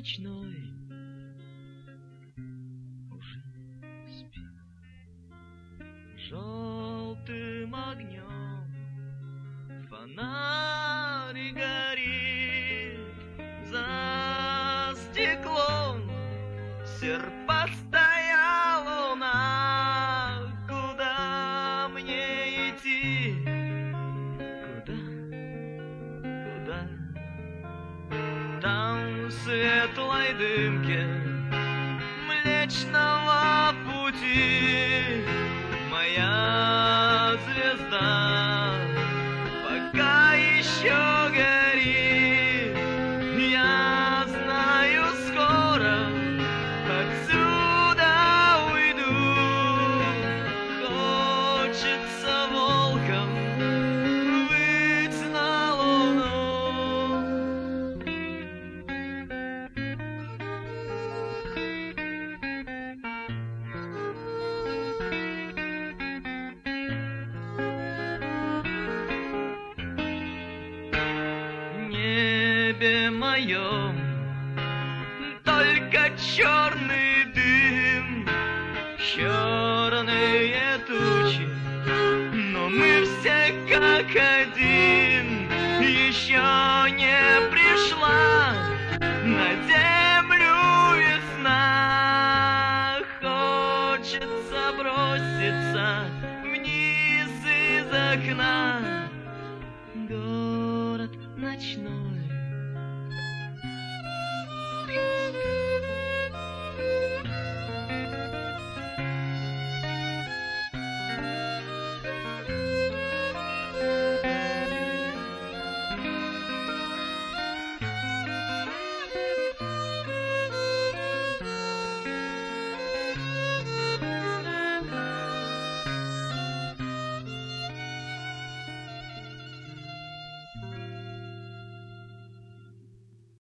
ночной уже спит. Желтым огнем фонарь горит, за стеклом серпастая луна. Куда мне идти? Куда? Там в светлой дымке Млечного Пути моя звезда пока еще горит. Я знаю, скоро отсюда уйду. Хочется волком выть на луну. Небе моем только черный дым, черные тучи, но мы все как один. Еще